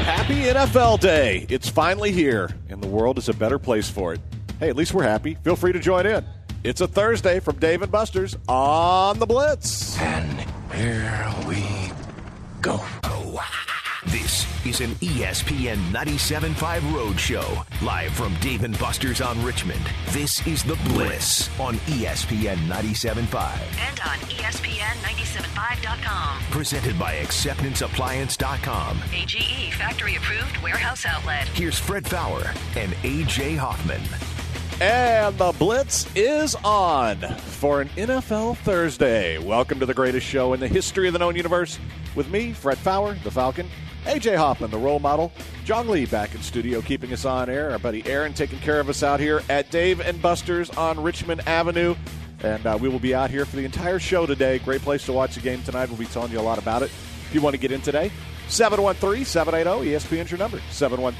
Happy NFL Day. It's finally here, and the world is a better place for it. Hey, at least we're happy. Feel free to join in. It's a Thursday from Dave and Buster's on the Blitz. And here we go. This is an ESPN 97.5 Road Show, live from Dave and Buster's on Richmond. This is The Blitz on ESPN 97.5. And on ESPN975.com. Presented by AcceptanceAppliance.com. AGE factory-approved warehouse outlet. Here's Fred Fowler and A.J. Hoffman. And the Blitz is on for an NFL Thursday. Welcome to the greatest show in the history of the known universe with me, Fred Fowler, the Falcon, A.J. Hoffman, the role model, John Lee back in studio keeping us on air, our buddy Aaron taking care of us out here at Dave and Buster's on Richmond Avenue. And we will be out here for the entire show today. Great place to watch the game tonight. We'll be telling you a lot about it. If you want to get in today, 713-780-ESPN's your number,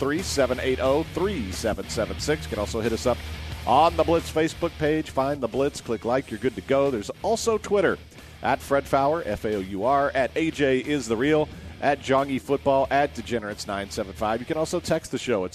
713-780-3776. You can also hit us up on the Blitz Facebook page. Find the Blitz, click like, you're good to go. There's also Twitter, at Fred Fowler, F-A-O-U-R, at AJ is the real, at Jongy Football, at Degenerates975. You can also text the show at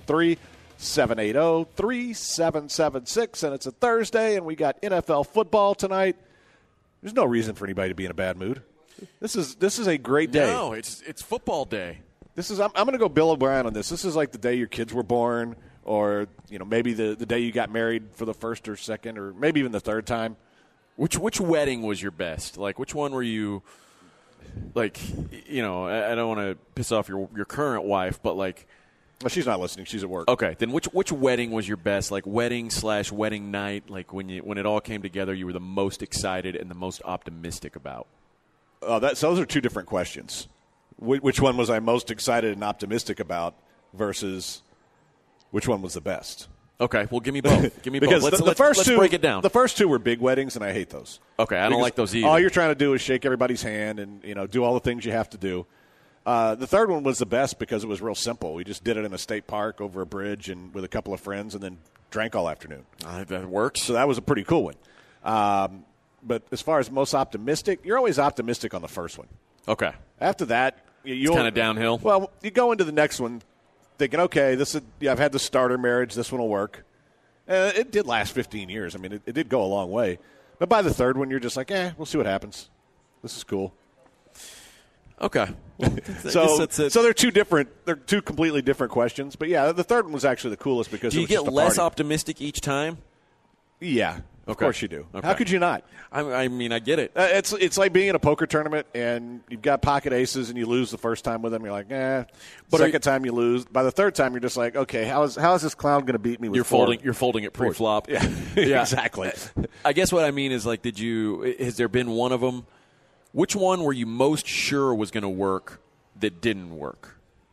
713-780-3776. And it's a Thursday, and we got NFL football tonight. There's no reason for anybody to be in a bad mood. This is a great day. No, it's football day. I'm going to go Bill O'Brien on this. This is like the day your kids were born, or maybe the day you got married for the first or second, or maybe even the third time. Which wedding was your best? Like, which one were you? Like, I don't want to piss off your current wife, but like, well, she's not listening. She's at work. Okay, then which wedding was your best? Like wedding/wedding night? Like when it all came together, you were the most excited and the most optimistic about. Those are two different questions. Which one was I most excited and optimistic about versus which one was the best? Okay, well, give me both. Because Let's break it down. The first two were big weddings, and I hate those. Okay, I don't like those either. All you're trying to do is shake everybody's hand and do all the things you have to do. The third one was the best because it was real simple. We just did it in a state park over a bridge and with a couple of friends, and then drank all afternoon. That works. So that was a pretty cool one. But as far as most optimistic, you're always optimistic on the first one. Okay. After that, it's kind of downhill. Well, you go into the next one thinking, okay, I've had the starter marriage. This one will work. It did last 15 years. I mean, it did go a long way. But by the third one, you're just like, we'll see what happens. This is cool. Okay. So they're two completely different questions. But yeah, the third one was actually the coolest because do you it was get just a less party. optimistic each time? Yeah. Of course you do. Okay. How could you not? I mean, I get it. It's like being in a poker tournament and you've got pocket aces and you lose the first time with them. You're like, But second time you lose. By the third time, you're just like, okay, how is this clown going to beat me with You're folding it pre-flop. Yeah, exactly. I guess what I mean is, like, has there been one of them? Which one were you most sure was going to work that didn't work?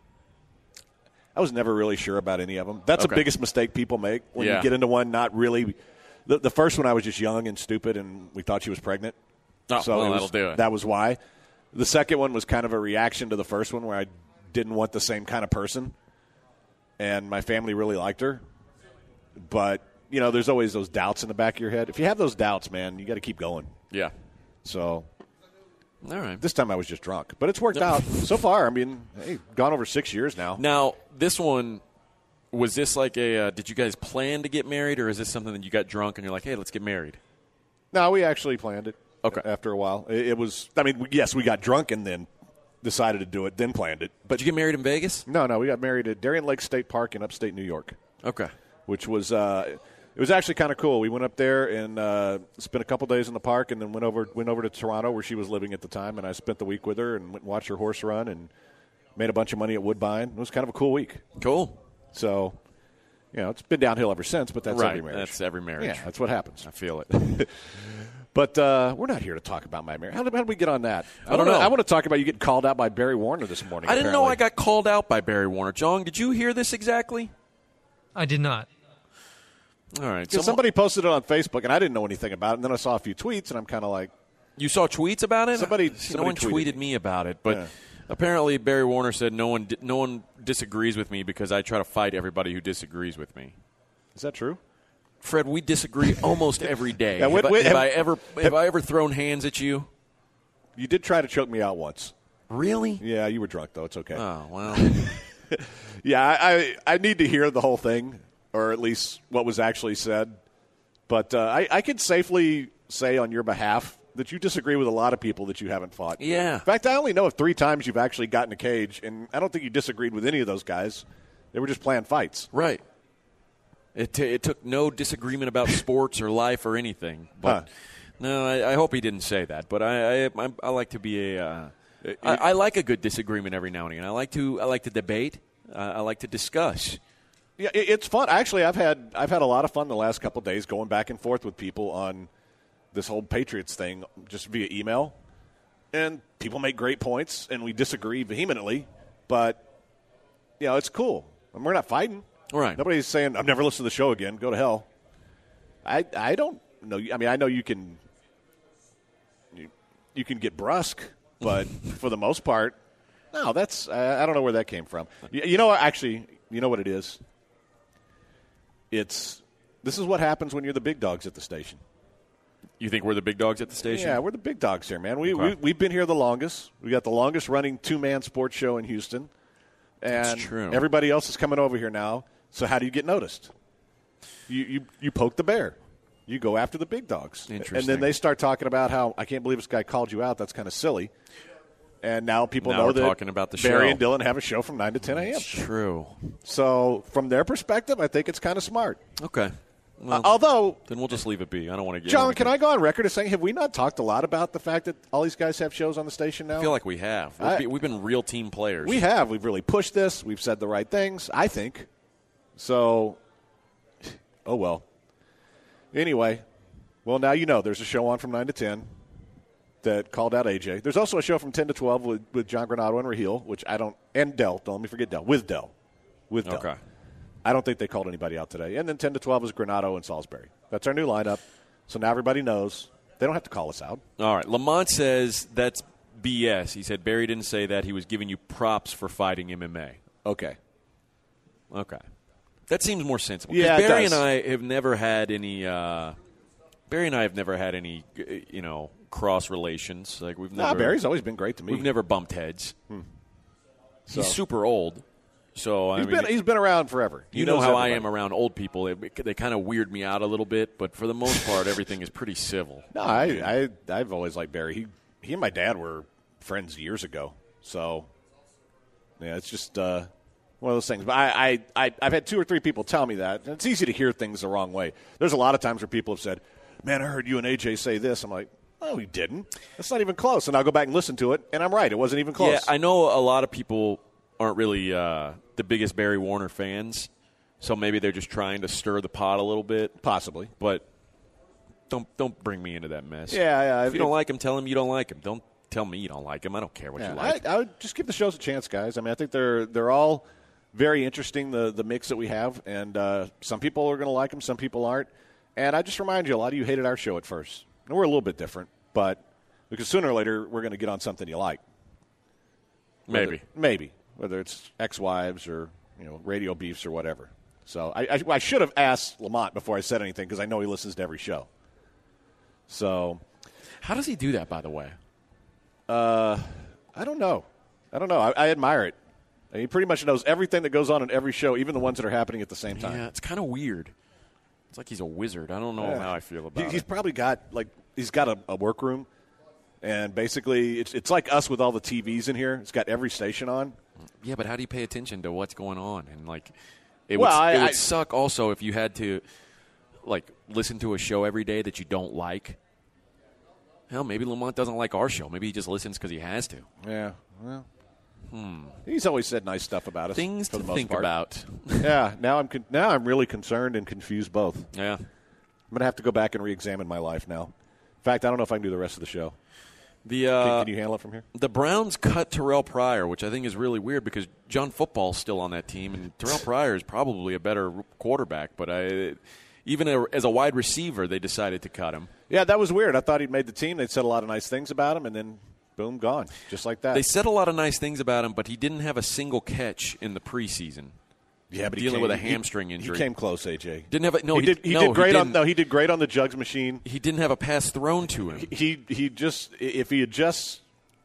I was never really sure about any of them. That's the biggest mistake people make when you get into one not really – the first one I was just young and stupid and we thought she was pregnant. That'll do it. That was why. The second one was kind of a reaction to the first one where I didn't want the same kind of person, and my family really liked her. But, there's always those doubts in the back of your head. If you have those doubts, man, you got to keep going. Yeah. So – all right. This time I was just drunk. But it's worked out so far. I mean, gone over 6 years now. Now, this one, was this like did you guys plan to get married, or is this something that you got drunk and you're like, hey, let's get married? No, we actually planned it. Okay. After a while. It was, yes, we got drunk and then decided to do it, then planned it. But did you get married in Vegas? No, we got married at Darien Lake State Park in upstate New York. Okay. Which was it was actually kind of cool. We went up there and spent a couple days in the park, and then went over to Toronto where she was living at the time, and I spent the week with her and went and watched her horse run and made a bunch of money at Woodbine. It was kind of a cool week. Cool. So, it's been downhill ever since, but that's every marriage. That's every marriage. Yeah, that's what happens. I feel it. But we're not here to talk about my marriage. How did we get on that? I don't know. I want to talk about you getting called out by Barry Warner this morning. I didn't know I got called out by Barry Warner. John, did you hear this exactly? I did not. All right. So somebody posted it on Facebook, and I didn't know anything about it. And then I saw a few tweets, and I'm kind of like, you saw tweets about it? Somebody no one tweeted me about it, but apparently Barry Warner said no one disagrees with me because I try to fight everybody who disagrees with me. Is that true? Fred, we disagree almost every day. Yeah, have I ever thrown hands at you? You did try to choke me out once. Really? Yeah, you were drunk, though. It's okay. Oh, well. Yeah, I need to hear the whole thing, or at least what was actually said. But I can safely say on your behalf that you disagree with a lot of people that you haven't fought. Yeah. In fact, I only know of 3 times you've actually gotten a cage, and I don't think you disagreed with any of those guys. They were just playing fights. Right. It took no disagreement about sports or life or anything. But no, I hope he didn't say that. But I like to be I like a good disagreement every now and again. I like to debate. I like to discuss. Yeah, it's fun. Actually, I've had a lot of fun the last couple of days going back and forth with people on this whole Patriots thing just via email. And people make great points, and we disagree vehemently. But, it's cool. And we're not fighting. Right. Nobody's saying, I've never listened to the show again. Go to hell. I don't know. I mean, I know you can get brusque, but for the most part, no, that's I don't know where that came from. You know what it is? This is what happens when you're the big dogs at the station. You think we're the big dogs at the station? Yeah, we're the big dogs here, man. We've been here the longest. We got the longest running 2-man sports show in Houston. And That's true. Everybody else is coming over here now. So how do you get noticed? You poke the bear. You go after the big dogs. Interesting. And then they start talking about how, I can't believe this guy called you out. That's kind of silly. And now people Now know we're that talking about the Barry show. and Dylan have a show from 9 to 10 a.m. That's true. So from their perspective, I think it's kind of smart. Okay. Well, Although, then we'll just leave it be. I don't want to get John, can I go on record as saying, have we not talked a lot about the fact that all these guys have shows on the station now? I feel like we have. We've been real team players. We have. We've really pushed this. We've said the right things, I think. So, oh well. Anyway, well, now you know there's a show on from 9 to 10 that called out AJ. There's also a show from 10 to 12 with John Granado and Raheel, which I don't – and Dell. Don't let me forget Dell. With Dell. Okay. I don't think they called anybody out today. And then 10 to 12 is Granado and Salisbury. That's our new lineup. So now everybody knows. They don't have to call us out. All right. Lamont says that's BS. He said Barry didn't say that. He was giving you props for fighting MMA. Okay. That seems more sensible. Yeah, Barry it does. and I have never had any cross relations. Like we've never. Barry's always been great to me. We've never bumped heads. So. He's super old. So He's been around forever. You know how I am around old people. They kind of weird me out a little bit, but for the most part, everything is pretty civil. No, I've always liked Barry. He and my dad were friends years ago. So, yeah, it's just one of those things. But I've had 2 or 3 people tell me that. And it's easy to hear things the wrong way. There's a lot of times where people have said, man, I heard you and AJ say this. I'm like, oh, you didn't. That's not even close. And I'll go back and listen to it, and I'm right. It wasn't even close. Yeah, I know a lot of people aren't really the biggest Barry Warner fans, so maybe they're just trying to stir the pot a little bit. Possibly. But don't bring me into that mess. Yeah. If you don't like him, tell him you don't like him. Don't tell me you don't like him. I don't care what you like. I would just give the shows a chance, guys. I mean, I think they're all very interesting, the mix that we have, and some people are going to like them, some people aren't. And I just remind you, a lot of you hated our show at first. And we're a little bit different, but because sooner or later we're going to get on something you like. Maybe. Whether it's ex-wives or radio beefs or whatever. So I should have asked Lamont before I said anything because I know he listens to every show. So, how does he do that, by the way? I don't know. I admire it. He pretty much knows everything that goes on in every show, even the ones that are happening at the same time. Yeah, it's kind of weird. It's like he's a wizard. I don't know how I feel about it. He's probably got he's got a workroom, and basically it's like us with all the TVs in here. It's got every station on. Yeah, but how do you pay attention to what's going on? And it would suck also if you had to listen to a show every day that you don't like. Hell, maybe Lamont doesn't like our show. Maybe he just listens because he has to. Yeah, well, he's always said nice stuff about us. Things for to the most think part. about. Yeah, now I'm really concerned and confused both. Yeah, I'm gonna have to go back and re-examine my life now. In fact, I don't know if I can do the rest of the show. Can you handle it from here? The Browns cut Terrell Pryor, which I think is really weird because John Football's still on that team, and Terrell Pryor is probably a better quarterback. But as a wide receiver, they decided to cut him. Yeah, that was weird. I thought he'd made the team. They'd said a lot of nice things about him, and then, boom, gone. Just like that. They said a lot of nice things about him, but he didn't have a single catch in the preseason. Yeah, but dealing with a hamstring injury. He came close, AJ. Didn't have a, no. He did great on the jugs machine. He didn't have a pass thrown to him. He just if he had just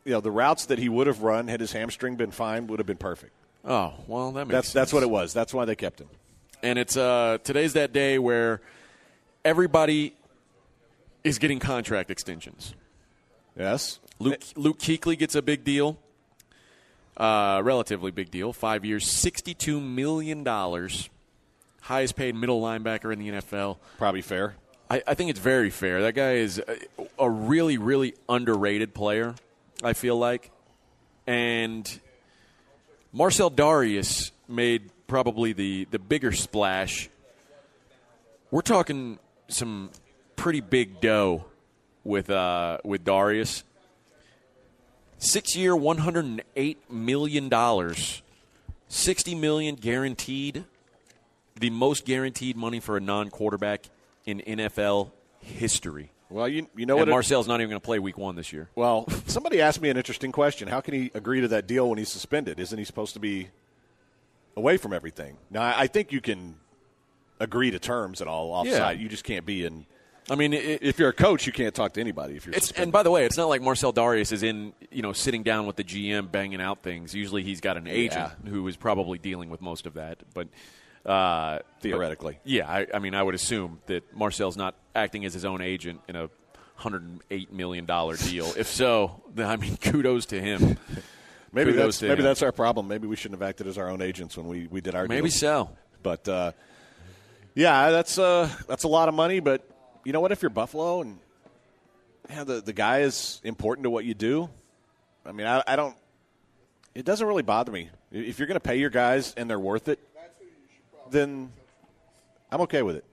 the routes that he would have run had his hamstring been fine would have been perfect. Oh, well, that makes sense. That's what it was. That's why they kept him. And it's today's that day where everybody is getting contract extensions. Yes. Luke Kuechly gets a big deal, relatively big deal, 5 years, $62 million, highest paid middle linebacker in the NFL. Probably fair. I think it's very fair. That guy is a really, really underrated player, I feel like. And Marcel Darius made probably the bigger splash. We're talking some pretty big dough with Darius. 6-year, $108 million, $60 million guaranteed, the most guaranteed money for a non-quarterback in NFL history. Well, you know and what? Marcel's not even going to play Week 1 this year. Well, somebody asked me an interesting question. How can he agree to that deal when he's suspended? Isn't he supposed to be away from everything? Now, I think you can agree to terms and all offside. Yeah. You just can't be in. I mean, if you're a coach, you can't talk to anybody. If you're suspended. And by the way, it's not like Marcel Darius is in, sitting down with the GM banging out things. Usually, he's got an agent who is probably dealing with most of that. But theoretically, I mean, I would assume that Marcel's not acting as his own agent in a $108 million deal. If so, then, I mean, kudos to him. Maybe that's our problem. Maybe we shouldn't have acted as our own agents when we did our deal. Maybe so. But that's a lot of money. But you know what? If you're Buffalo and the guy is important to what you do, I mean, I don't. It doesn't really bother me if you're going to pay your guys and they're worth it. Then I'm okay with it.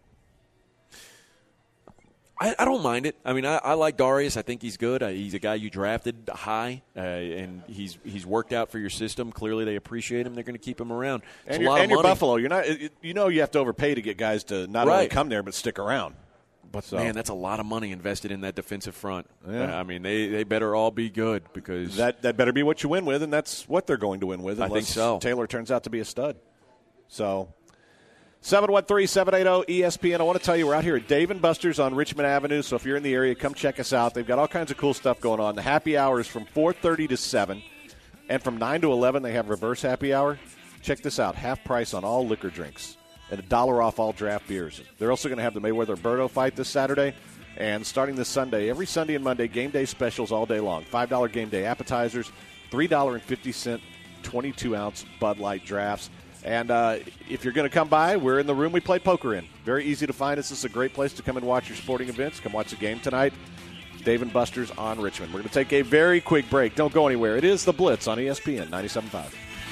I don't mind it. I mean, I like Darius. I think he's good. He's a guy you drafted high, and he's worked out for your system. Clearly, they appreciate him. They're going to keep him around. It's you're Buffalo. You're not. You have to overpay to get guys to not only come there but stick around. But man, that's a lot of money invested in that defensive front. Yeah. I mean, they better all be good because that better be what you win with, and that's what they're going to win with. I think so. Taylor turns out to be a stud. So. 713-780-ESPN. I want to tell you we're out here at Dave & Buster's on Richmond Avenue, so if you're in the area, come check us out. They've got all kinds of cool stuff going on. The happy hour is from 4:30 to 7, and from 9 to 11 they have reverse happy hour. Check this out, half price on all liquor drinks and $1 off all draft beers. They're also going to have the Mayweather-Berto fight this Saturday, and starting this Sunday, every Sunday and Monday, game day specials all day long. $5 game day appetizers, $3.50 22-ounce Bud Light drafts. And if you're going to come by, we're in the room we play poker in. Very easy to find us. This is a great place to come and watch your sporting events. Come watch the game tonight. Dave & Buster's on Richmond. We're going to take a very quick break. Don't go anywhere. It is The Blitz on ESPN 97.5.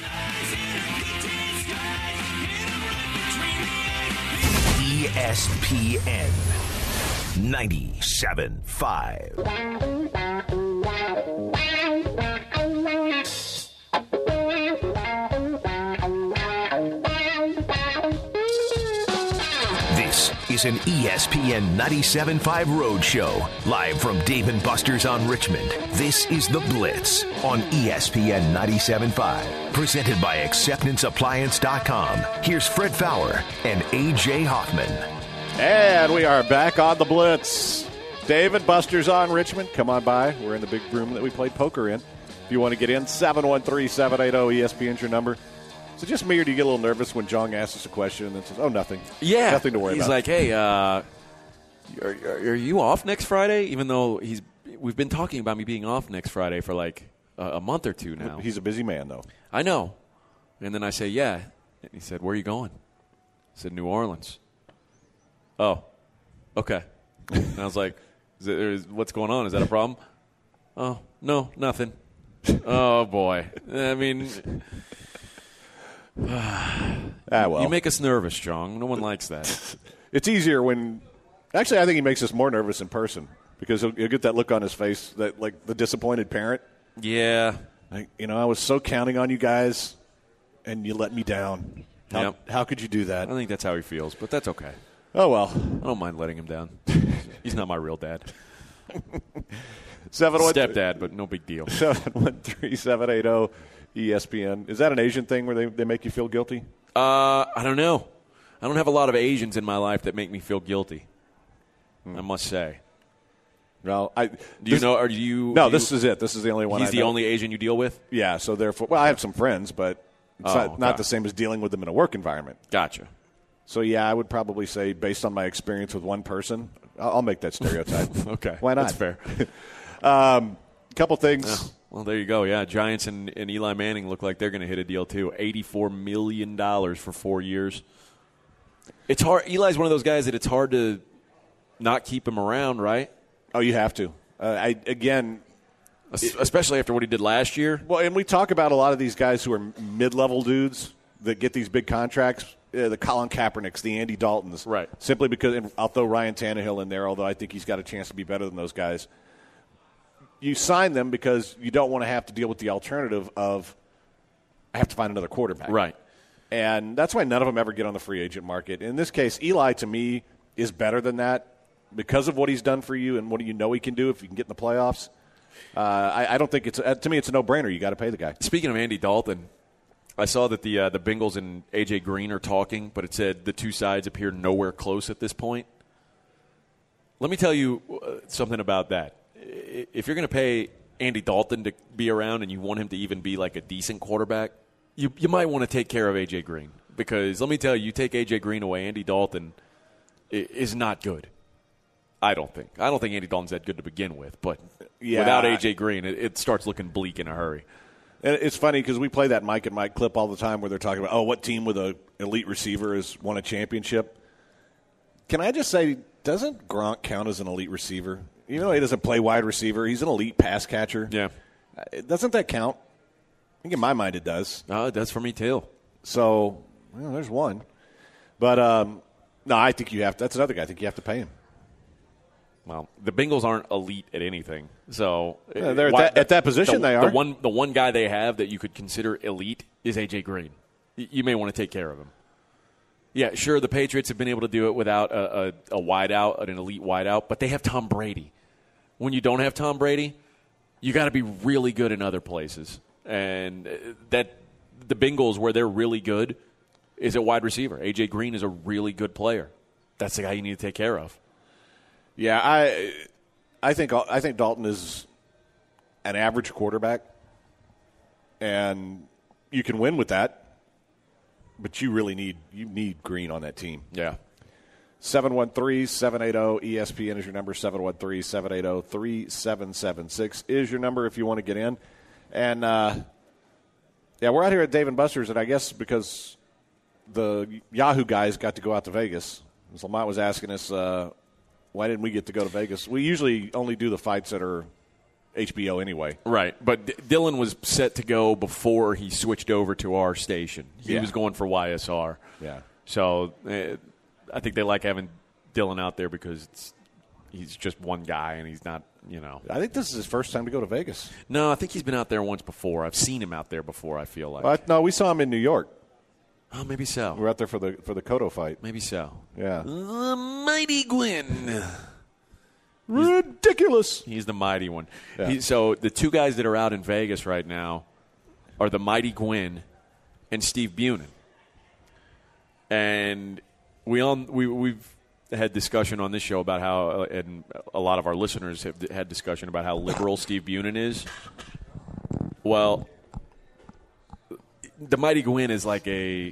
ESPN 97.5. This is an ESPN 97.5 Roadshow, live from Dave & Buster's on Richmond. This is The Blitz on ESPN 97.5, presented by AcceptanceAppliance.com. Here's Fred Fowler and A.J. Hoffman. And we are back on The Blitz. Dave & Buster's on Richmond. Come on by. We're in the big room that we played poker in. If you want to get in, 713-780-ESPN's your number. Is it just me, or do you get a little nervous when Jong asks us a question and then says, oh, nothing? Yeah. Nothing to worry about. He's like, hey, are you off next Friday? Even though we've been talking about me being off next Friday for like a month or two now. He's a busy man, though. I know. And then I say, yeah. And he said, where are you going? I said, New Orleans. Oh, okay. And I was like, what's going on? Is that a problem? Oh, no, nothing. Oh, boy. I mean... well. You make us nervous, Jong. No one likes that. It's easier when – actually, I think he makes us more nervous in person because he'll get that look on his face, that like the disappointed parent. Yeah. Like, I was so counting on you guys, and you let me down. How could you do that? I think that's how he feels, but that's okay. Oh, well. I don't mind letting him down. He's not my real dad. Stepdad, but no big deal. 713-780 ESPN. Is that an Asian thing where they make you feel guilty? I don't know. I don't have a lot of Asians in my life that make me feel guilty, I must say. No, do you know? Or do you? No, this is it. This is the only one. He's the only Asian you deal with. Yeah. So therefore, well, I have some friends, but it's not the same as dealing with them in a work environment. Gotcha. So yeah, I would probably say, based on my experience with one person, I'll make that stereotype. Okay, why not? That's fair. Couple things. Well, there you go. Yeah, Giants and Eli Manning look like they're going to hit a deal too. $84 million for 4 years. It's hard. Eli's one of those guys that it's hard to not keep him around, right? Oh, you have to. Especially after what he did last year. Well, and we talk about a lot of these guys who are mid-level dudes that get these big contracts, the Colin Kaepernicks, the Andy Daltons. Right. Simply because, and I'll throw Ryan Tannehill in there, although I think he's got a chance to be better than those guys. You sign them because you don't want to have to deal with the alternative of I have to find another quarterback. Right. And that's why none of them ever get on the free agent market. In this case, Eli, to me, is better than that because of what he's done for you and what you know he can do if you can get in the playoffs. I don't think to me, it's a no-brainer. You got to pay the guy. Speaking of Andy Dalton, I saw that the Bengals and A.J. Green are talking, but it said the two sides appear nowhere close at this point. Let me tell you something about that. If you're going to pay Andy Dalton to be around and you want him to even be like a decent quarterback, you might want to take care of A.J. Green. Because let me tell you take A.J. Green away, Andy Dalton is not good. I don't think Andy Dalton's that good to begin with. But without A.J. Green, it starts looking bleak in a hurry. And it's funny because we play that Mike and Mike clip all the time where they're talking about, what team with an elite receiver has won a championship. Can I just say, doesn't Gronk count as an elite receiver? Even though he doesn't play wide receiver, he's an elite pass catcher. Yeah. Doesn't that count? I think in my mind it does. It does for me too. So, there's one. But, no, I think you have to. That's another guy. I think you have to pay him. Well, the Bengals aren't elite at anything. So they're at that position they are. The one guy they have that you could consider elite is A.J. Green. You may want to take care of him. Yeah, sure, the Patriots have been able to do it without a wideout, an elite wideout, but they have Tom Brady. When you don't have Tom Brady, you got to be really good in other places. And that the Bengals, where they're really good, is at wide receiver. A.J. Green is a really good player. That's the guy you need to take care of. Yeah, I think Dalton is an average quarterback, and you can win with that. But you really need Green on that team. Yeah. 713-780-ESPN is your number. 713-780-3776 is your number if you want to get in. And, we're out here at Dave & Buster's, and I guess because the Yahoo guys got to go out to Vegas, as Lamont was asking us, why didn't we get to go to Vegas? We usually only do the fights that are HBO anyway. Right, but Dylan was set to go before he switched over to our station. He was going for YSR. Yeah. So I think they like having Dylan out there because he's just one guy and he's not, I think this is his first time to go to Vegas. No, I think he's been out there once before. I've seen him out there before, I feel like. No, we saw him in New York. Oh, maybe so. We were out there for the Cotto fight. Maybe so. Yeah. The Mighty Gwyn. Ridiculous. He's the mighty one. Yeah. So the two guys that are out in Vegas right now are the Mighty Gwyn and Steve Bunin. And we've had discussion on this show about how, and a lot of our listeners have had discussion about how liberal Steve Bunin is. Well, the Mighty Gwyn is like a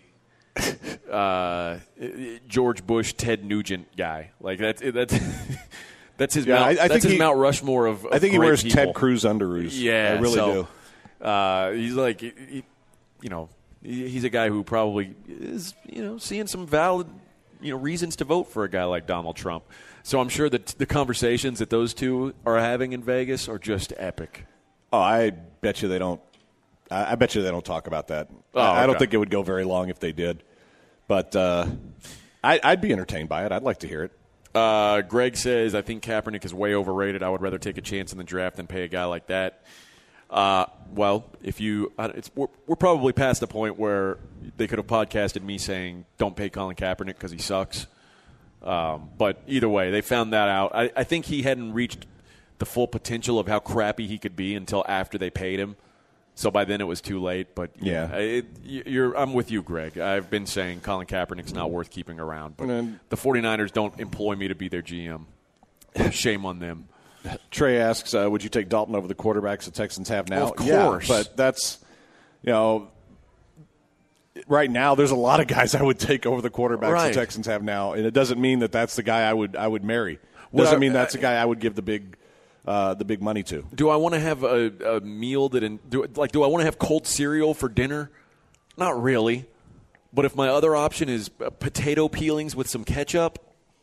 George Bush, Ted Nugent guy. Like that's his. Yeah, Mount, that's his Mount Rushmore of I think he wears people. Ted Cruz underoos. Yeah, I really do. He's like, he's a guy who probably is, seeing some valid, reasons to vote for a guy like Donald Trump. So I'm sure that the conversations that those two are having in Vegas are just epic. Oh, I bet you they don't. I bet you they don't talk about that. Oh, I don't think it would go very long if they did. But I'd be entertained by it. I'd like to hear it. Greg says, I think Kaepernick is way overrated. I would rather take a chance in the draft than pay a guy like that. Well, we're probably past the point where they could have podcasted me saying, don't pay Colin Kaepernick because he sucks. But either way, they found that out. I think he hadn't reached the full potential of how crappy he could be until after they paid him. So by then it was too late. But yeah, I'm with you, Greg. I've been saying Colin Kaepernick's not worth keeping around. But the 49ers don't employ me to be their GM. Shame on them. Trey asks, would you take Dalton over the quarterbacks the Texans have now? Of course. Yeah, but that's, right now there's a lot of guys I would take over the quarterbacks the Texans have now, and it doesn't mean that that's the guy I would marry. Doesn't mean that's the guy I would give the big money to. Do I want to have a meal do I want to have cold cereal for dinner? Not really. But if my other option is potato peelings with some ketchup,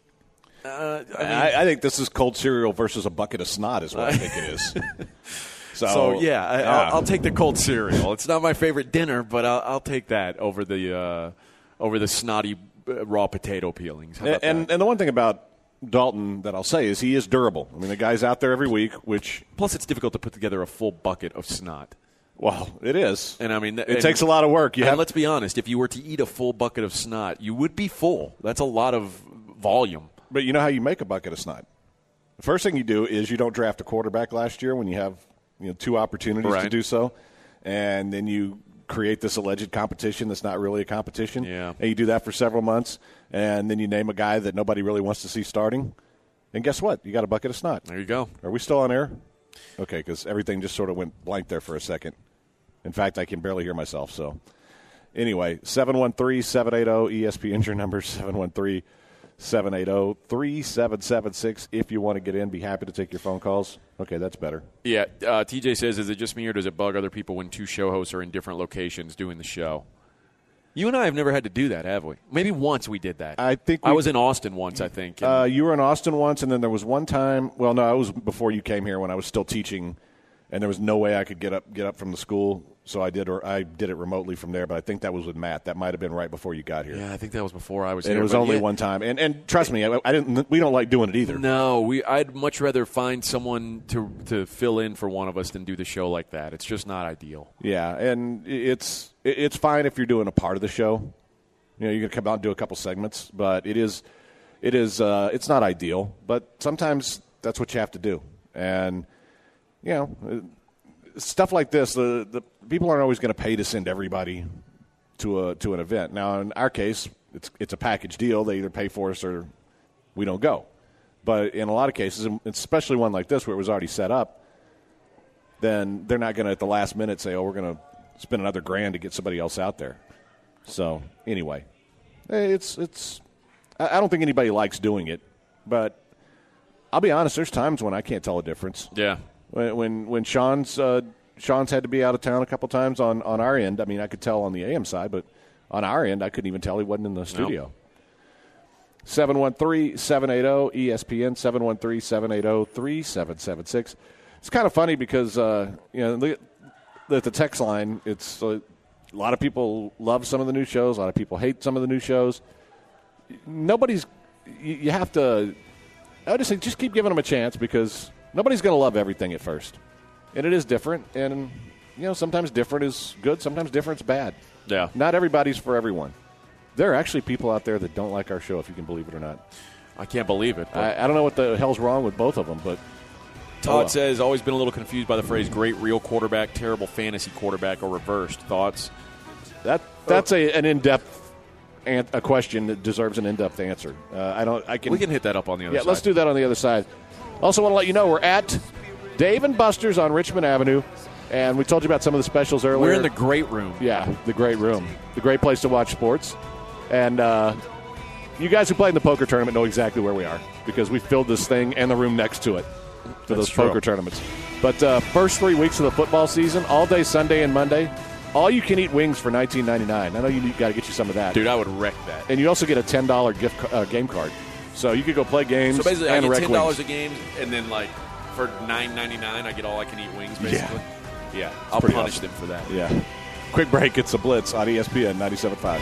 I think this is cold cereal versus a bucket of snot is what I think it is. So I'll take the cold cereal. It's not my favorite dinner, but I'll take that over the snotty raw potato peelings. How about and that? the one thing about Dalton that I'll say is he is durable. I mean, the guy's out there every week, which plus it's difficult to put together a full bucket of snot. Well, it is. And I mean, it takes a lot of work. Let's be honest, if you were to eat a full bucket of snot, you would be full. That's a lot of volume. But you know how you make a bucket of snot? The first thing you do is you don't draft a quarterback last year when you have 2 opportunities to do so. And then you create this alleged competition that's not really a competition. Yeah. And you do that for several months. And then you name a guy that nobody really wants to see starting. And guess what? You got a bucket of snot. There you go. Are we still on air? Okay, because everything just sort of went blank there for a second. In fact, I can barely hear myself. So anyway, 713-780-ESPN, your number, 713-780-3776. If you want to get in, be happy to take your phone calls. Okay, that's better. Yeah, TJ says, is it just me or does it bug other people when 2 show hosts are in different locations doing the show? You and I have never had to do that, have we? Maybe once we did that. I was in Austin once, I think. You were in Austin once, and then there was one time – well, no, it was before you came here when I was still teaching, and there was no way I could get up from the school. So I did it remotely from there, but I think that was with Matt. That might have been right before you got here. Yeah, I think that was before I was here. And it was only one time. And trust me, I didn't. We don't like doing it either. No, I'd much rather find someone to fill in for one of us than do the show like that. It's just not ideal. Yeah, and it's fine if you're doing a part of the show. You're going to come out and do a couple segments, but it's not ideal. But sometimes that's what you have to do. And stuff like this, the people aren't always going to pay to send everybody to an event. Now, in our case, it's a package deal. They either pay for us or we don't go. But in a lot of cases, especially one like this where it was already set up, then they're not going to at the last minute say, "Oh, we're going to spend another $1,000 to get somebody else out there." So anyway, it's I don't think anybody likes doing it, but I'll be honest. There's times when I can't tell a difference. Yeah. When Sean's had to be out of town a couple times on our end. I mean, I could tell on the AM side, but on our end, I couldn't even tell he wasn't in the studio. Nope. 713-780-ESPN, 713-780-3776. It's kind of funny because the text line. It's a lot of people love some of the new shows. A lot of people hate some of the new shows. You have to. I would just say just keep giving them a chance because nobody's going to love everything at first. And it is different. And, sometimes different is good. Sometimes different's bad. Yeah. Not everybody's for everyone. There are actually people out there that don't like our show, if you can believe it or not. I can't believe it. I don't know what the hell's wrong with both of them, but Todd says, always been a little confused by the phrase great real quarterback, terrible fantasy quarterback, or reversed. Thoughts? That's an in-depth a question that deserves an in-depth answer. We can hit that up on the other side. Yeah, let's do that on the other side. Also want to let you know we're at Dave & Buster's on Richmond Avenue, and we told you about some of the specials earlier. We're in the great room. Yeah, the great room. The great place to watch sports. And you guys who play in the poker tournament know exactly where we are because we filled this thing and the room next to it for those poker tournaments. But first 3 weeks of the football season, all day Sunday and Monday, all-you-can-eat wings for $19.99. I know you got to get you some of that. Dude, I would wreck that. And you also get a $10 game card. So you could go play games. So basically, and I get $10 wings. a game, and then for $9.99, I get all-I-can-eat wings, basically. Yeah, I'll punish them for that. Yeah. Quick break. It's the Blitz on ESPN 97.5.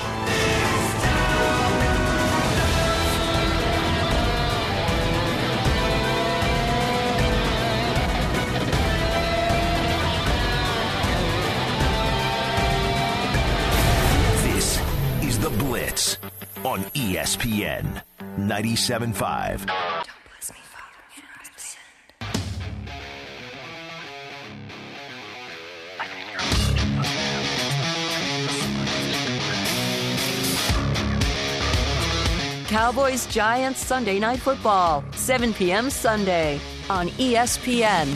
This is the Blitz on ESPN 97.5. Cowboys-Giants Sunday Night Football, 7 p.m. Sunday. on ESPN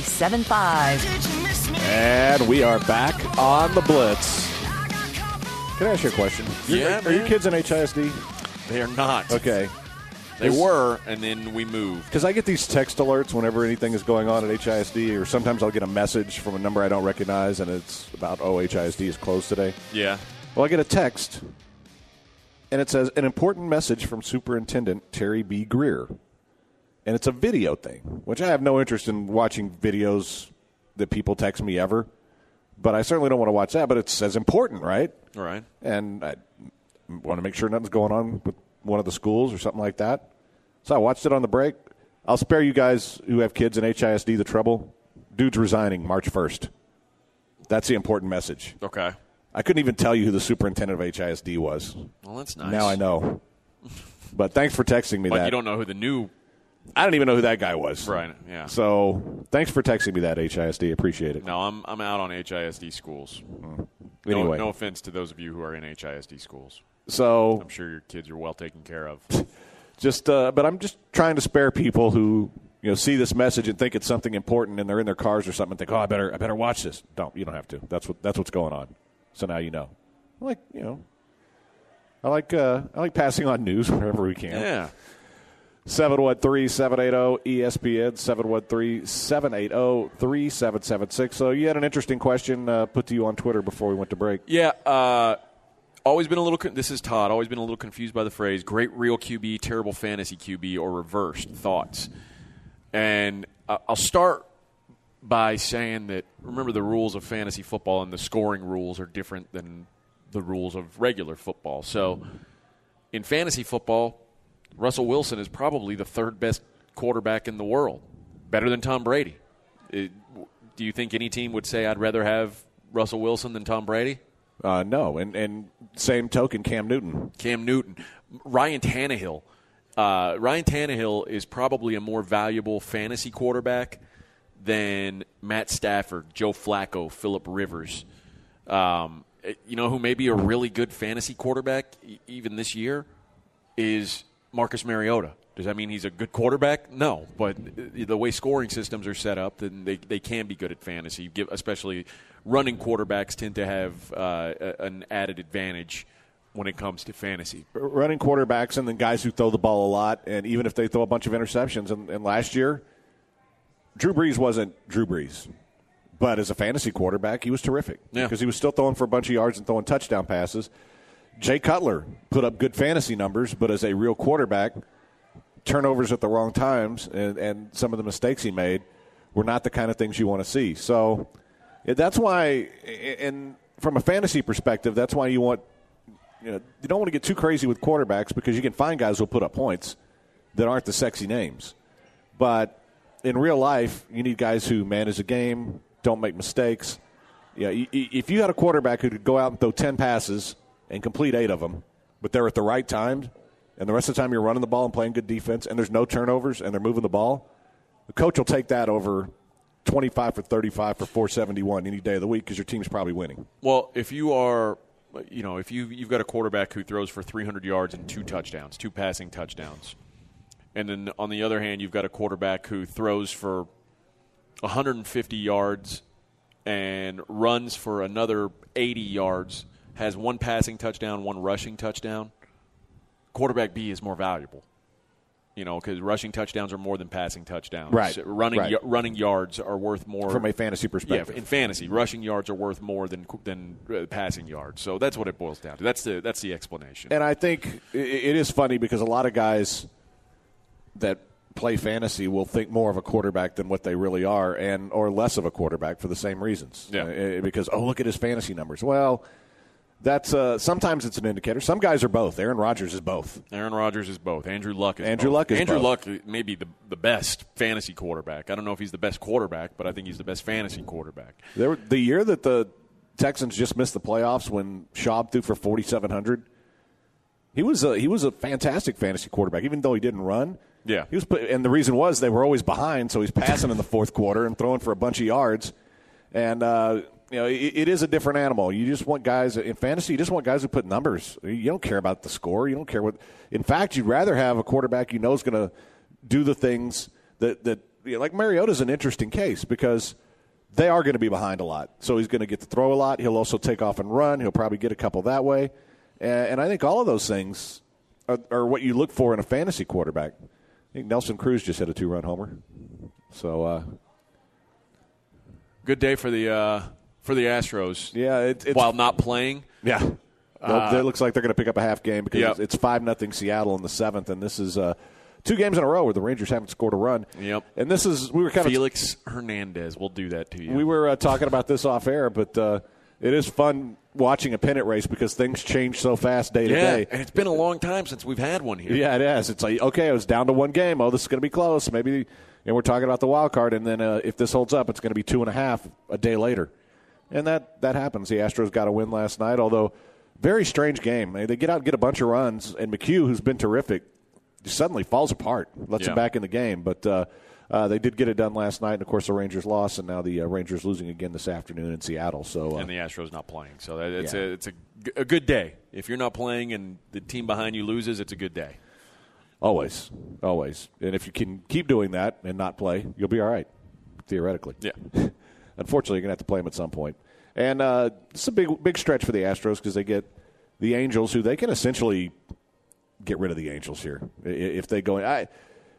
97.5. And we are back on the Blitz. Can I ask you a question? Are your kids in HISD? They are not. Okay. They were, and then we moved. Because I get these text alerts whenever anything is going on at HISD, or sometimes I'll get a message from a number I don't recognize, and it's about, HISD is closed today. Yeah. Well, I get a text, and it says, an important message from Superintendent Terry B. Greer. And it's a video thing, which I have no interest in watching videos that people text me ever. But I certainly don't want to watch that, but it says important, right? Right. And I want to make sure nothing's going on with one of the schools or something like that. So I watched it on the break. I'll spare you guys who have kids in HISD the trouble. Dude's resigning March 1st. That's the important message. Okay. I couldn't even tell you who the superintendent of HISD was. Well, that's nice. Now I know. But thanks for texting me that. But you don't know who the new... I don't even know who that guy was. Right, yeah. So thanks for texting me that, HISD. Appreciate it. No, I'm out on HISD schools. Anyway. No offense to those of you who are in HISD schools. So I'm sure your kids are well taken care of. But I'm just trying to spare people who see this message and think it's something important, and they're in their cars or something and think, I better watch this. You don't have to. That's what's going on. So now you know. I like passing on news wherever we can. Yeah. 713-780-ESPN, 713-780-3776. So you had an interesting question put to you on Twitter before we went to break. Yeah, always been a little – this is Todd. Always been a little confused by the phrase great real QB, terrible fantasy QB, or reversed. Thoughts? And I'll start by saying that remember the rules of fantasy football and the scoring rules are different than the rules of regular football. So in fantasy football – Russell Wilson is probably the third best quarterback in the world, better than Tom Brady. Do you think any team would say I'd rather have Russell Wilson than Tom Brady? No, and same token, Cam Newton. Ryan Tannehill. Ryan Tannehill is probably a more valuable fantasy quarterback than Matt Stafford, Joe Flacco, Phillip Rivers. Who may be a really good fantasy quarterback even this year is Marcus Mariota. Does that mean he's a good quarterback? No, but the way scoring systems are set up, then they can be good at fantasy. Especially running quarterbacks tend to have an added advantage when it comes to fantasy. Running quarterbacks and then guys who throw the ball a lot, and even if they throw a bunch of interceptions. And last year, Drew Brees wasn't Drew Brees. But as a fantasy quarterback, he was terrific. Yeah. Because he was still throwing for a bunch of yards and throwing touchdown passes. Jay Cutler put up good fantasy numbers, but as a real quarterback, turnovers at the wrong times and some of the mistakes he made were not the kind of things you want to see. So that's why, and from a fantasy perspective, that's why you want, you don't want to get too crazy with quarterbacks because you can find guys who will put up points that aren't the sexy names. But in real life, you need guys who manage the game, don't make mistakes. If you had a quarterback who could go out and throw 10 passes and complete 8 of them, but they're at the right time, and the rest of the time you're running the ball and playing good defense, and there's no turnovers, and they're moving the ball, the coach will take that over 25 for 35 for 471 any day of the week because your team's probably winning. Well, if you are, if you've got a quarterback who throws for 300 yards and 2 touchdowns, 2 passing touchdowns, and then on the other hand, you've got a quarterback who throws for 150 yards and runs for another 80 yards, has 1 passing touchdown, 1 rushing touchdown, quarterback B is more valuable. Because rushing touchdowns are more than passing touchdowns. Right. Running yards are worth more. From a fantasy perspective. Yeah, in fantasy, rushing yards are worth more than passing yards. So that's what it boils down to. That's the explanation. And I think it is funny because a lot of guys that play fantasy will think more of a quarterback than what they really are, or less of a quarterback for the same reasons. Yeah. Because, look at his fantasy numbers. Well, that's sometimes it's an indicator. Some guys are both. Aaron Rodgers is both. Andrew Luck is both. Andrew Luck may be the best fantasy quarterback. I don't know if he's the best quarterback, but I think he's the best fantasy quarterback. The year that the Texans just missed the playoffs when Schaub threw for 4,700, he was a fantastic fantasy quarterback, even though he didn't run. Yeah. And the reason was they were always behind, so he's passing in the fourth quarter and throwing for a bunch of yards. And it is a different animal. You just want guys in fantasy. You just want guys who put numbers. You don't care about the score. You don't care what. In fact, you'd rather have a quarterback you know is going to do the things that like Mariota's an interesting case because they are going to be behind a lot. So he's going to get to throw a lot. He'll also take off and run. He'll probably get a couple that way. And I think all of those things are what you look for in a fantasy quarterback. I think Nelson Cruz just hit a 2-run homer. So good day for the Astros. Yeah, it's while not playing. Yeah, it looks like they're going to pick up a half game because it's 5-0 Seattle in the 7th, and this is 2 games in a row where the Rangers haven't scored a run. Yep. And this is we were kind Felix Hernandez will do that to you. We were talking about this off air, but it is fun watching a pennant race because things change so fast day to day. And it's been a long time since we've had one here. Yeah, it has. It's like, okay, it was down to 1 game. Oh, this is going to be close. Maybe, and we're talking about the wild card, and then if this holds up, it's going to be 2.5 a day later. And that happens. The Astros got a win last night, although very strange game. They get out and get a bunch of runs, and McHugh, who's been terrific, suddenly falls apart, lets him back in the game. But they did get it done last night, and, of course, the Rangers lost, and now the Rangers losing again this afternoon in Seattle. So and the Astros not playing. So it's a good day. If you're not playing and the team behind you loses, it's a good day. Always. And if you can keep doing that and not play, you'll be all right, theoretically. Yeah. Unfortunately, you're going to have to play them at some point. And it's a big stretch for the Astros because they get the Angels, who they can essentially get rid of the Angels here. If they go in. I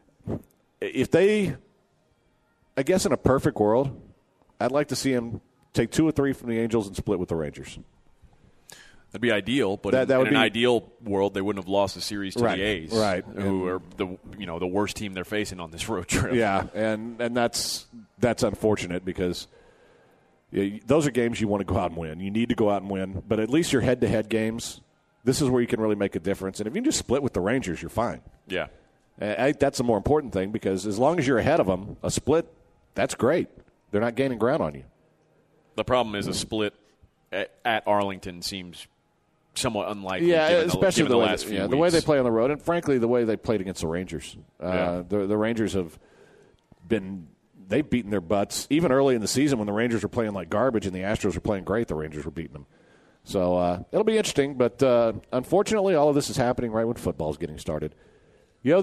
guess in a perfect world, I'd like to see them take 2 or 3 from the Angels and split with the Rangers. That'd be ideal, but in an ideal world, they wouldn't have lost the series to the A's, who are the worst team they're facing on this road trip. Yeah, and that's unfortunate because those are games you want to go out and win. You need to go out and win, but at least your head-to-head games, this is where you can really make a difference. And if you can just split with the Rangers, you're fine. Yeah. I think that's the more important thing because as long as you're ahead of them, a split, that's great. They're not gaining ground on you. The problem is a split at Arlington seems somewhat unlikely. Yeah, especially given the last few weeks. The way they play on the road, and frankly, the way they played against the Rangers. The Rangers they've beaten their butts. Even early in the season when the Rangers were playing like garbage and the Astros were playing great, the Rangers were beating them. So it'll be interesting, but unfortunately, all of this is happening right when football is getting started. All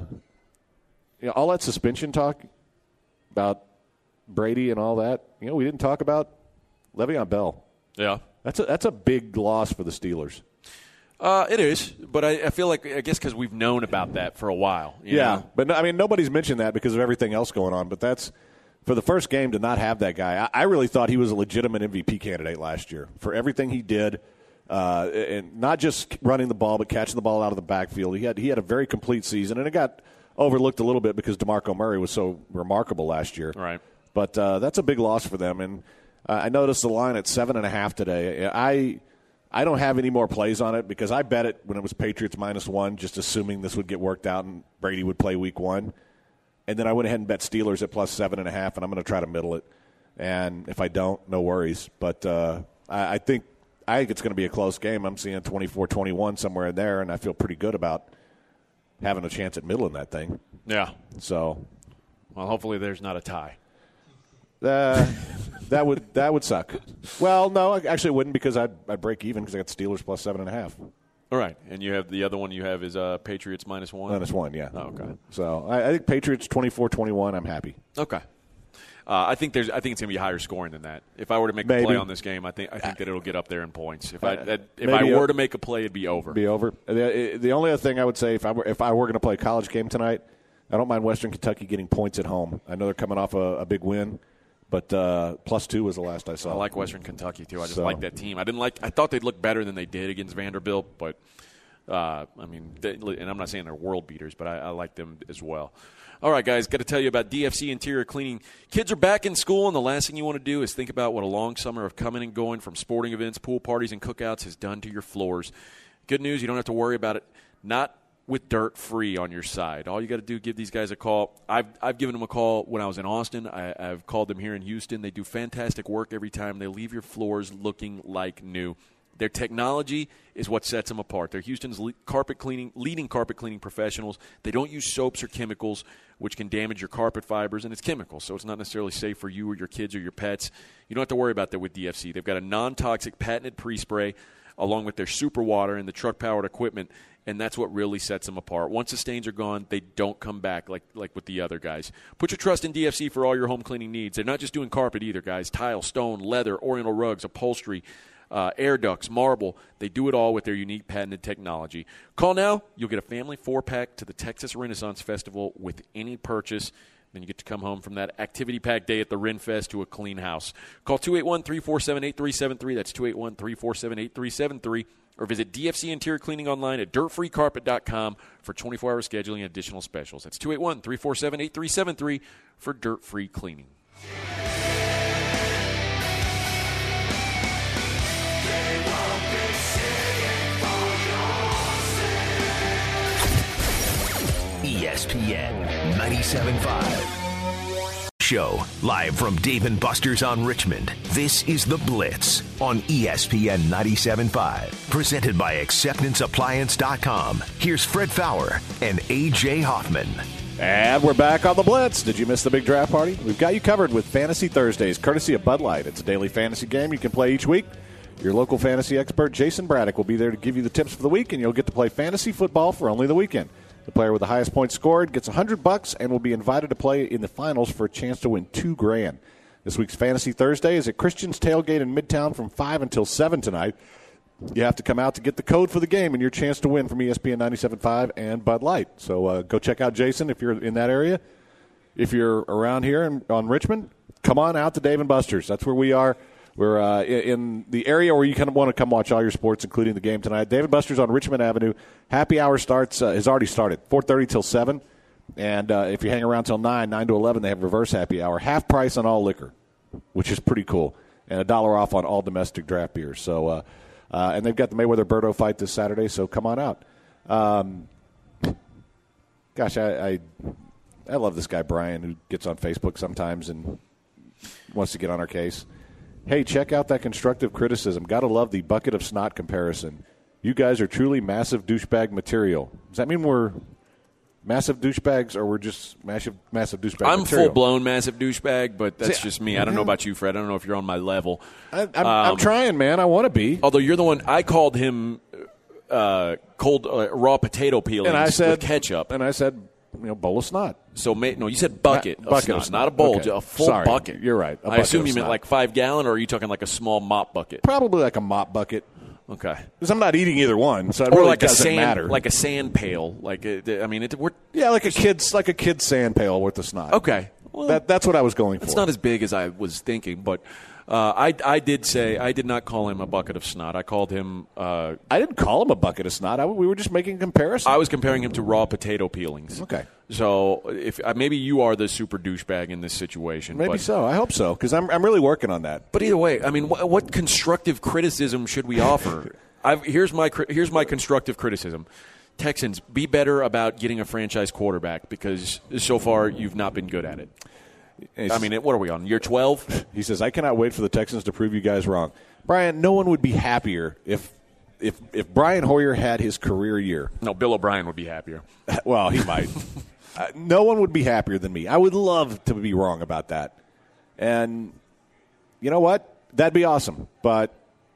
that suspension talk about Brady and all that, we didn't talk about Le'Veon Bell. Yeah. That's a big loss for the Steelers. It is, but I feel like, I guess because we've known about that for a while. You know? But nobody's mentioned that because of everything else going on, but that's for the first game to not have that guy. I really thought he was a legitimate MVP candidate last year for everything he did. And not just running the ball, but catching the ball out of the backfield. He had a very complete season, and it got overlooked a little bit because DeMarco Murray was so remarkable last year. Right. But that's a big loss for them. And I noticed the line at 7.5 today. I don't have any more plays on it because I bet it when it was Patriots -1, just assuming this would get worked out and Brady would play week 1. And then I went ahead and bet Steelers at +7.5, and I'm going to try to middle it. And if I don't, no worries. But I think it's going to be a close game. I'm seeing 24-21 somewhere in there, and I feel pretty good about having a chance at middling that thing. Yeah. So, well, hopefully there's not a tie. That would suck. Well, no, actually it wouldn't because I'd break even because I got Steelers +7.5. All right, and you have the other one you have is Patriots -1? -1, yeah. Oh, okay. So I think Patriots 24-21, I'm happy. Okay. I think it's going to be higher scoring than that. If I were to make a play on this game, I think that it'll get up there in points. If I were to make a play, it'd be over. Be over. The only other thing I would say, if I were going to play a college game tonight, I don't mind Western Kentucky getting points at home. I know they're coming off a big win, but +2 was the last I saw. I like Western Kentucky too. I just like that team. I thought they'd look better than they did against Vanderbilt, but and I'm not saying they're world beaters, but I like them as well. All right, guys, got to tell you about DFC Interior Cleaning. Kids are back in school, and the last thing you want to do is think about what a long summer of coming and going from sporting events, pool parties, and cookouts has done to your floors. Good news, you don't have to worry about it. Not with dirt free on your side. All you got to do, give these guys a call. I've given them a call when I was in Austin. I've called them here in Houston. They do fantastic work every time. They leave your floors looking like new. Their technology is what sets them apart. They're Houston's leading carpet cleaning professionals. They don't use soaps or chemicals, which can damage your carpet fibers, and it's chemicals, so it's not necessarily safe for you or your kids or your pets. You don't have to worry about that with DFC. They've got a non-toxic patented pre-spray along with their super water and the truck-powered equipment. and that's what really sets them apart. Once the stains are gone, they don't come back like with the other guys. Put your trust in DFC for all your home cleaning needs. They're not just doing carpet either, guys. Tile, stone, leather, oriental rugs, upholstery, air ducts, marble. They do it all with their unique patented technology. Call now. You'll get a family 4-pack to the Texas Renaissance Festival with any purchase. Then you get to come home from that activity pack day at the RenFest to a clean house. Call 281-347-8373. That's 281-347-8373. Or visit DFC Interior Cleaning online at dirtfreecarpet.com for 24-hour scheduling and additional specials. That's 281-347-8373 for dirt-free cleaning. ESPN 97.5. Show live from Dave & Buster's on Richmond. This is The Blitz on ESPN 97.5. Presented by AcceptanceAppliance.com. Here's Fred Fowler and A.J. Hoffman. And we're back on The Blitz. Did you miss the big draft party? We've got you covered with Fantasy Thursdays, courtesy of Bud Light. It's a daily fantasy game you can play each week. Your local fantasy expert, Jason Braddock, will be there to give you the tips for the week, and you'll get to play fantasy football for only the weekend. The player with the highest points scored gets $100 and will be invited to play in the finals for a chance to win $2,000. This week's Fantasy Thursday is at Christian's Tailgate in Midtown from 5 until 7 tonight. You have to come out to get the code for the game and your chance to win from ESPN 97.5 and Bud Light. So go check out Jason if you're in that area. If you're around here on Richmond, come on out to Dave & Buster's. That's where we are. We're in the area where you kind of want to come watch all your sports, including the game tonight. Dave & Buster's on Richmond Avenue. Happy hour has already started, 4:30 till 7. And if you hang around till 9 to 11, they have reverse happy hour. Half price on all liquor, which is pretty cool. And $1 off on all domestic draft beers. So, and they've got the Mayweather-Berto fight this Saturday, so come on out. Gosh, I love this guy, Brian, who gets on Facebook sometimes and wants to get on our case. Hey, check out that constructive criticism. Got to love the bucket of snot comparison. You guys are truly massive douchebag material. Does that mean we're massive douchebags or we're just massive douchebag material? I'm full-blown massive douchebag, but that's just me. I don't know about you, Fred. I don't know if you're on my level. I'm trying, man. I want to be. Although you're the one, I called him cold raw potato peelings with ketchup. And I said, bowl of snot. So, you said bucket of snot, not a bowl, okay. A full bucket. You're right. I assume you meant like 5-gallon, or are you talking like a small mop bucket? Probably like a mop bucket. Okay. Because I'm not eating either one, so it really doesn't matter. Like a sand pail. Like like a kid's sand pail worth of snot. Okay. Well, that's what I was going for. It's not as big as I was thinking, but I did not call him a bucket of snot. I called him. I didn't call him a bucket of snot. We were just making a comparison. I was comparing him to raw potato peelings. Okay. So if maybe you are the super douchebag in this situation. Maybe so. I hope so, because I'm really working on that. But either way, I mean, what constructive criticism should we offer? Here's my constructive criticism. Texans, be better about getting a franchise quarterback, because so far you've not been good at it. I mean, what are we on, year 12? He says, I cannot wait for the Texans to prove you guys wrong. Brian, no one would be happier if Brian Hoyer had his career year. No, Bill O'Brien would be happier. Well, he might. No one would be happier than me. I would love to be wrong about that. And you know what? That'd be awesome. But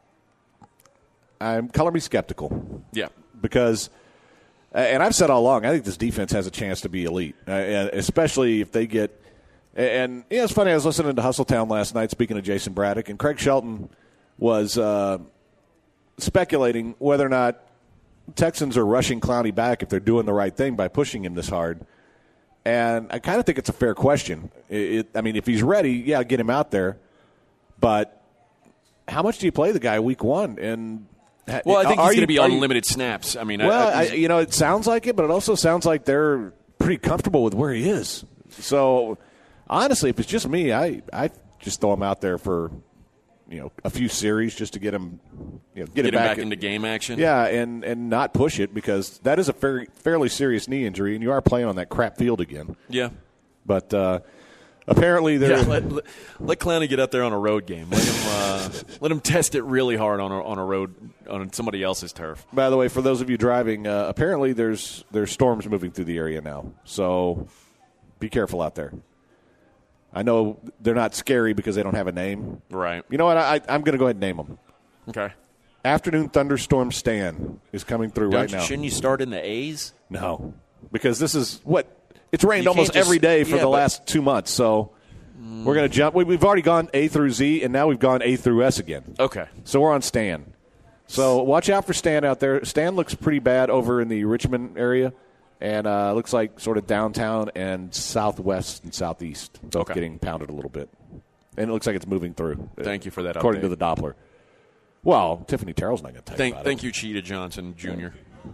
color me skeptical. Yeah. Because, and I've said all along, I think this defense has a chance to be elite, and especially if they get. And it's funny, I was listening to Hustletown last night, speaking of Jason Braddock, and Craig Shelton was speculating whether or not Texans are rushing Clowney back if they're doing the right thing by pushing him this hard. And I kind of think it's a fair question. I mean, if he's ready, yeah, get him out there. But how much do you play the guy week one? And well, I think he's going to be unlimited snaps. I mean, it sounds like it, but it also sounds like they're pretty comfortable with where he is. So, honestly, if it's just me, I just throw him out there for a few series just to get him get him back into game action. Yeah, and not push it, because that is a fairly serious knee injury, and you are playing on that crap field again. Yeah, but apparently they're let Clowney get out there on a road game. Let him test it really hard on a road on somebody else's turf. By the way, for those of you driving, apparently there's storms moving through the area now, so be careful out there. I know they're not scary because they don't have a name. Right. You know what? I'm going to go ahead and name them. Okay. Afternoon thunderstorm Stan is coming through right now. Shouldn't you start in the A's? No, because this is it's rained almost every day for the last 2 months. So we're going to jump. We've already gone A through Z, and now we've gone A through S again. Okay. So we're on Stan. So watch out for Stan out there. Stan looks pretty bad over in the Richmond area, and looks like sort of downtown and southwest and southeast. Both getting pounded a little bit. And it looks like it's moving through. Thank you for that according update. to the Doppler. Well, Tiffany Terrell's not going to tell you Thank you, Cheetah Johnson Jr.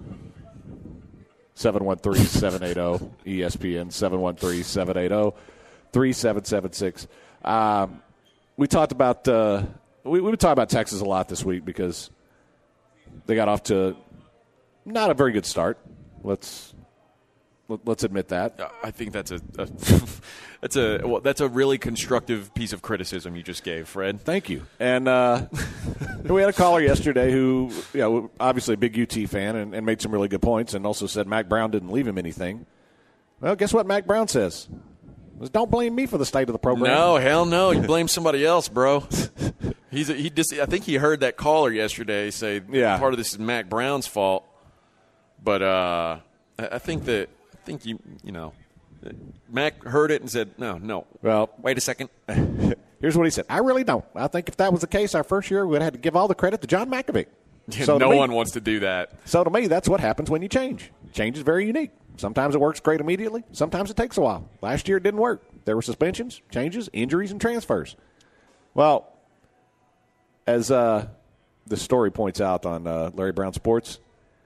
713-780 ESPN 713-780-3776. We talked about we've been talking about Texas a lot this week because they got off to not a very good start. Let's admit that. I think that's a really constructive piece of criticism you just gave, Fred. Thank you. And we had a caller yesterday who, obviously a big UT fan and made some really good points, and also said Mack Brown didn't leave him anything. Well, guess what Mack Brown says? Don't blame me for the state of the program. No, hell no. You blame somebody else, bro. I think he heard that caller yesterday say part of this is Mack Brown's fault. But I think Mack heard it and said, no. Well, wait a second. Here's what he said. I really don't. I think if that was the case our first year, we'd have to give all the credit to John Mackovic. So no one wants to do that. So to me, that's what happens when you change. Change is very unique. Sometimes it works great immediately. Sometimes it takes a while. Last year it didn't work. There were suspensions, changes, injuries, and transfers. Well, as the story points out on Larry Brown Sports,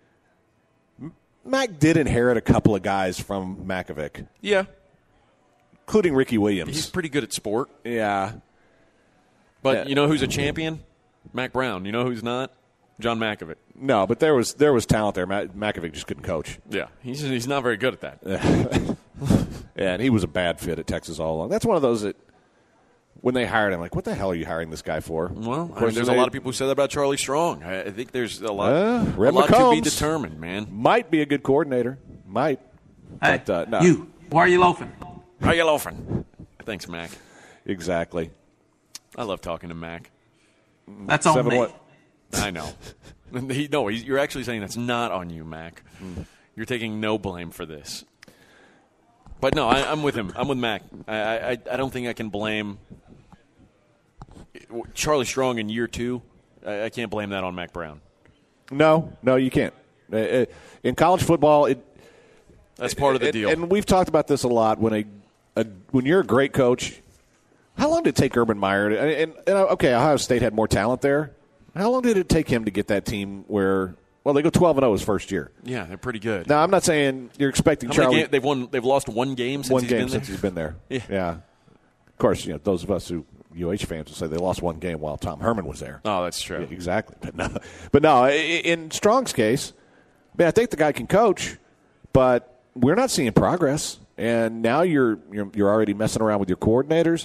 Mack did inherit a couple of guys from Mackovic. Yeah. Including Ricky Williams. He's pretty good at sport. Yeah. But you know who's a champion? Mack Brown. You know who's not? John Mackovic. No, but there was talent there. Mackovic just couldn't coach. Yeah, he's not very good at that. Yeah, and he was a bad fit at Texas all along. That's one of those that when they hired him, like, what the hell are you hiring this guy for? Well, there's a lot of people who said that about Charlie Strong. I think there's a lot to be determined, man. Might be a good coordinator. Might. Hey, but, no. you. Why are you loafing? Why are you loafing? Thanks, Mac. Exactly. I love talking to Mac. That's on me. I know. You're actually saying that's not on you, Mac. You're taking no blame for this. But no, I'm with him. I'm with Mac. I don't think I can blame Charlie Strong in year 2. I can't blame that on Mack Brown. No, you can't. In college football, that's part of the deal. And we've talked about this a lot. When you're a great coach, how long did it take Urban Meyer? And Ohio State had more talent there. How long did it take him to get that team where? Well, they go 12-0 his first year. Yeah, they're pretty good. Now, I'm not saying you're expecting Charlie. They've lost one game since he's been there. Yeah. Of course, those of us who UH fans will say they lost one game while Tom Herman was there. Oh, that's true. Yeah, exactly. But no. In Strong's case, man, I think the guy can coach, but we're not seeing progress. And now you're already messing around with your coordinators.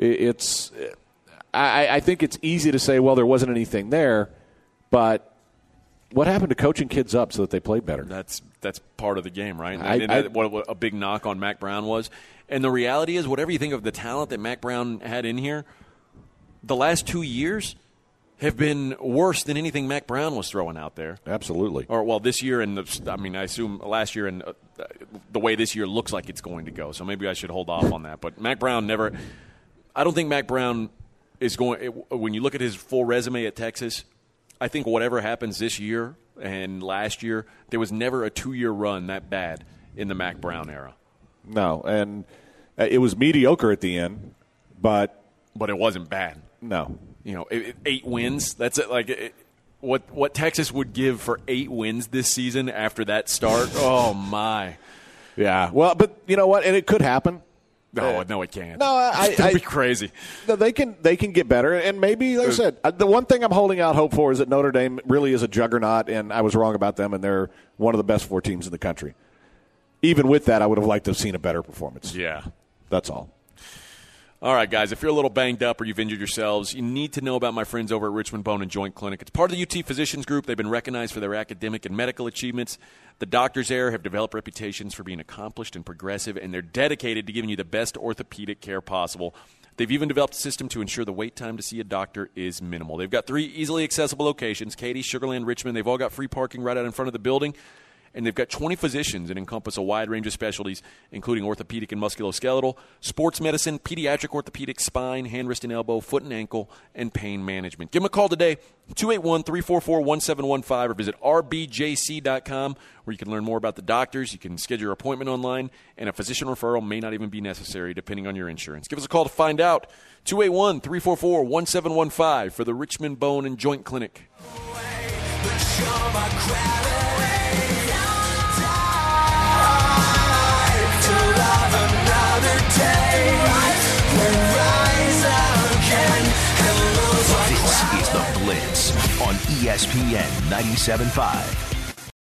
I think it's easy to say, well, there wasn't anything there, but what happened to coaching kids up so that they played better? That's part of the game, right? What a big knock on Mack Brown was. And the reality is, whatever you think of the talent that Mack Brown had in here, the last 2 years have been worse than anything Mack Brown was throwing out there. Absolutely. Or, this year I assume last year and the way this year looks like it's going to go. So maybe I should hold off on that. But Mack Brown I don't think Mack Brown is going – when you look at his full resume at Texas, I think whatever happens this year and last year, there was never a 2-year run that bad in the Mack Brown era. No, and it was mediocre at the end, but it wasn't bad. No, 8 wins. That's it. Like what Texas would give for 8 wins this season after that start. Oh my, yeah. Well, but you know what? And it could happen. No, it can't. No, that'd be crazy. No, they can get better, and maybe, like I said, the one thing I'm holding out hope for is that Notre Dame really is a juggernaut, and I was wrong about them, and they're one of the best 4 teams in the country. Even with that, I would have liked to have seen a better performance. Yeah, that's all. All right, guys, if you're a little banged up or you've injured yourselves, you need to know about my friends over at Richmond Bone and Joint Clinic. It's part of the UT Physicians Group. They've been recognized for their academic and medical achievements. The doctors there have developed reputations for being accomplished and progressive, and they're dedicated to giving you the best orthopedic care possible. They've even developed a system to ensure the wait time to see a doctor is minimal. They've got 3 easily accessible locations, Katy, Sugar Land, Richmond. They've all got free parking right out in front of the building. And they've got 20 physicians that encompass a wide range of specialties, including orthopedic and musculoskeletal, sports medicine, pediatric orthopedic, spine, hand, wrist, and elbow, foot and ankle, and pain management. Give them a call today, 281-344-1715, or visit rbjc.com, where you can learn more about the doctors. You can schedule your appointment online, and a physician referral may not even be necessary, depending on your insurance. Give us a call to find out, 281-344-1715 for the Richmond Bone and Joint Clinic. This is The Blitz on ESPN 97.5.